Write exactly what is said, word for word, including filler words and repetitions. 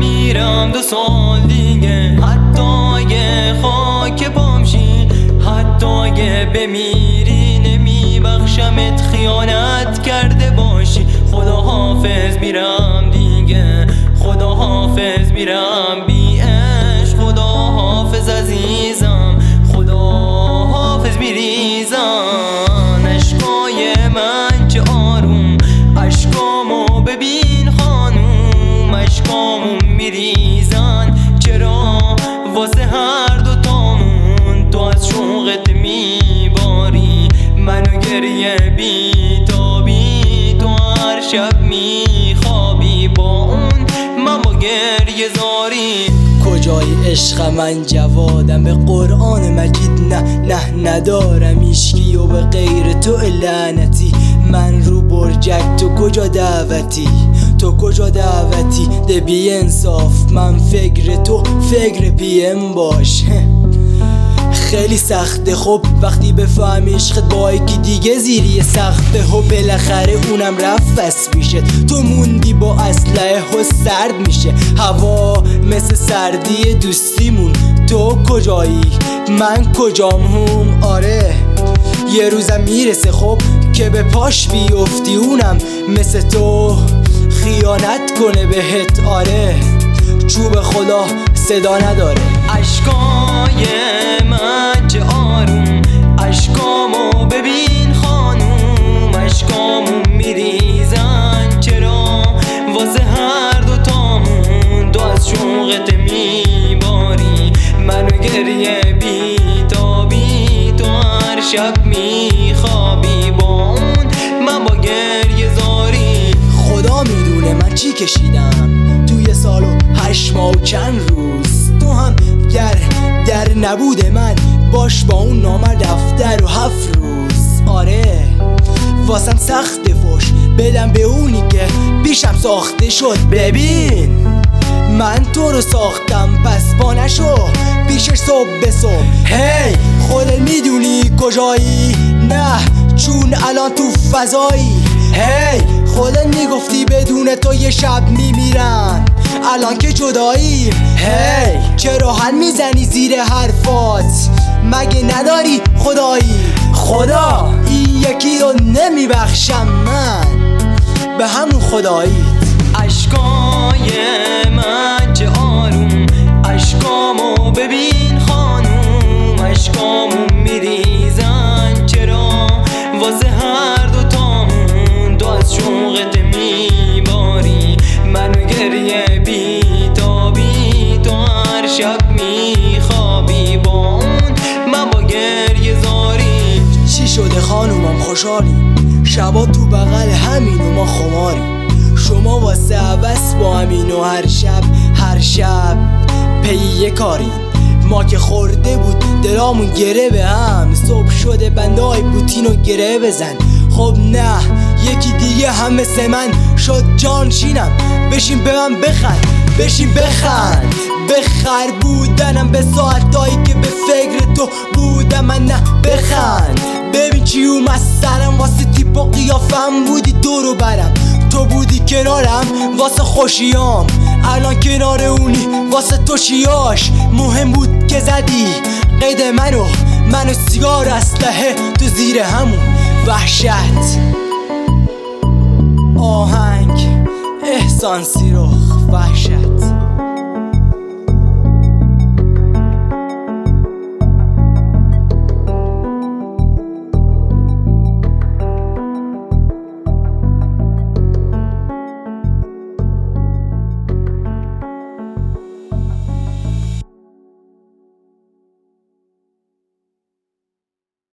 بمیرم دو سال دیگه، حتی اگه خاک پامشی، حتی اگه بمیری نمیبخشمت خیانت کرده باشی. خدا حافظ میرم دیگه، خدا حافظ میرم بی عشق، خدا حافظ عزیزم، خدا حافظ میریزم. عشقای من چه آروم، عشقامو ببین خانوم، عشقامو میریزن چرا واسه هر دو تامون. تو از شوقت میباری منو گریه بی تابی، تو هر شب میخوابی با اون من با گریه زاری. کجای عشق من جوادم، به قرآن مجید نه نه ندارم ایشکی و به غیر تو لعنتی. من رو برجک تو کجا دعوتی، تو کجا دعوتی ده بی انصاف. من فکر تو فکر پیم باش. خیلی سخته خب وقتی بفهمی عشقت با یکی دیگه زیری سخته و بالاخره اونم رفت بس پیشت. تو موندی با اسلحه و سرد میشه هوا مثل سردی دوستیمون. تو کجایی من کجام هم، آره یه روزم میرسه خب که به پاش بیفتی اونم مثل تو خیانت کنه بهت. آره چوب خدا صدا نداره. عشقای من چه آروم، عشقامو ببین خانوم، عشقامو میریزن چرا واسه هر دو تامون. تو از شوقت میباری منو گریه بی تابی، تو هر شب میخوابی با اون من با گریه زاری. خدا میدونه من چی کشیدم توی سال و هشت ماه و چند روز. تو هم در در نبود من باش با اون نامر دفتر و هفت روز. آره واسم سخت فوش بدم به اونی که پیشم ساخته شد. ببین من تو رو ساختم پس با نشو پیشش صبح به صبح. هی خودت میدونی کجایی، نه چون الان تو فضایی. هی خودت میگفتی بدون تو یه شب میمیرم، الان که جدایی. هی چرا هم میزنی زیر حرفات، مگه نداری خدایی؟ خدا این یکی رو نمیبخشم من به همون خدایی. عشقای من چه آروم، عشقامو ببین خانوم، عشقامو میریزن چرا واسه هر دو تامون. تو از شوقت میباری منو گریه بی تابی، تو هر شب میخوابی با اون من با گریه زاری. چی شده خانومم خوشحالی، شبا تو بغل همین و ما خماری. شما واسه عوض با همین و هر شب هر شب پی یه کاری. ما که خورده بود دلامون گره به هم، صبح شده بنده های بوتین و گره بزن. خب نه یکی دیگه هم مثل من شد جانشینم، بشین به من بخند، بشین بخند. بخر بودنم به ساعتایی که به فکر تو بودم من، نه بخند. ببین چی اومد سرم واسه تیپ و قیافم بودی دورو برم، تو بودی کنارم واسه خوشیام. الان کنار اونی واسه تو چیاش مهم بود که زدی قید منو منو سیگار اسلحه تو زیر همون وحشت. آهنگ احسان سیرخ وحشت.